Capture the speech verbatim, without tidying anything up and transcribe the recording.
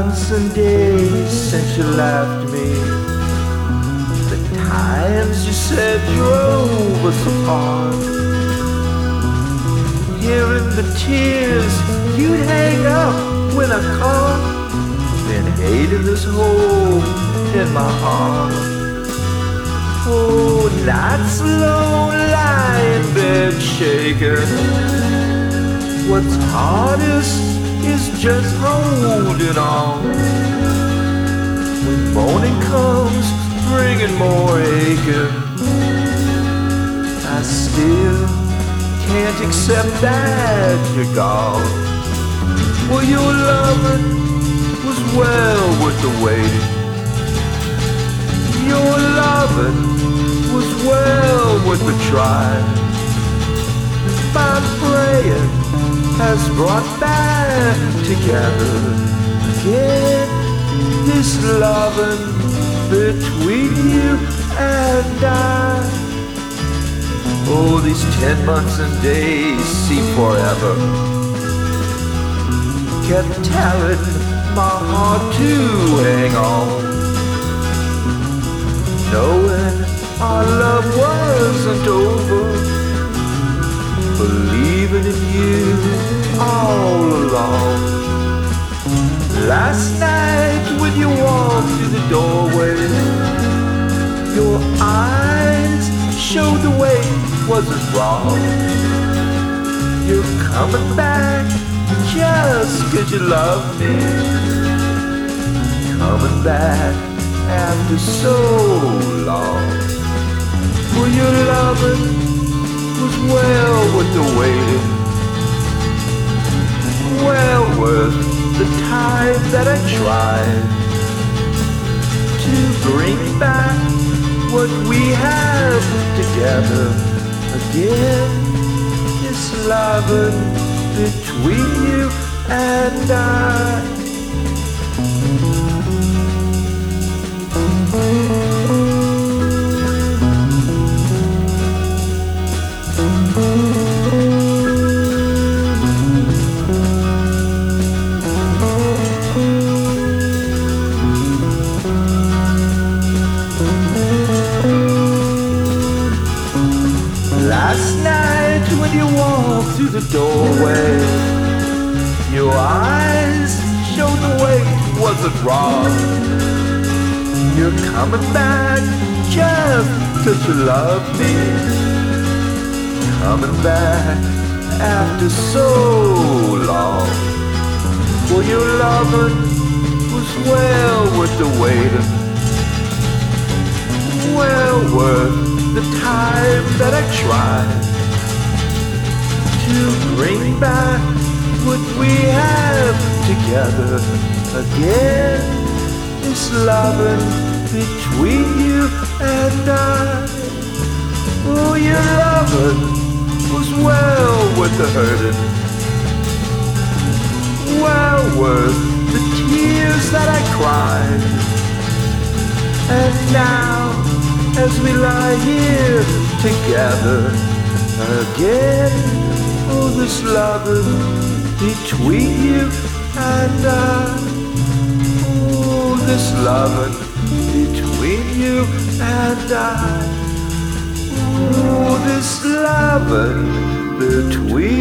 months and days since you left me. The times you said drove us apart. Hearing the tears you'd hang up when I called. Been hating this hole in my heart. Oh, nights alone, lie in bed shaking. What's hardest is just holding on. When morning comes, bringing more aching, I still can't accept that you're gone. Well, your loving was well worth the waiting. Your loving was well worth the try. My praying has brought back together again this loving between you and I. Oh, these ten months and days seem forever. Kept telling my heart to hang on, knowing our love wasn't over, believing in you all along. Last night when you walked through the doorway, your eyes showed the way wasn't wrong. You're coming back just 'cause you love me, coming back after so long. Well, your loving was well worth the waiting, well worth the time that I tried to bring back what we have together again. This loving between you and I. Last night when you walked through the doorway, your eyes showed the way wasn't wrong. You're coming back just 'cause you love me, coming back after so long. Well, your loving was well worth the waiting, well worth the time that I tried to bring back what we have together again. This loving between you and I. Oh, your loving was well worth the hurting, well worth the tears that I cried. And now as we lie here together again, oh, this loving between you and I. Oh, this loving between you and I. Oh, this loving between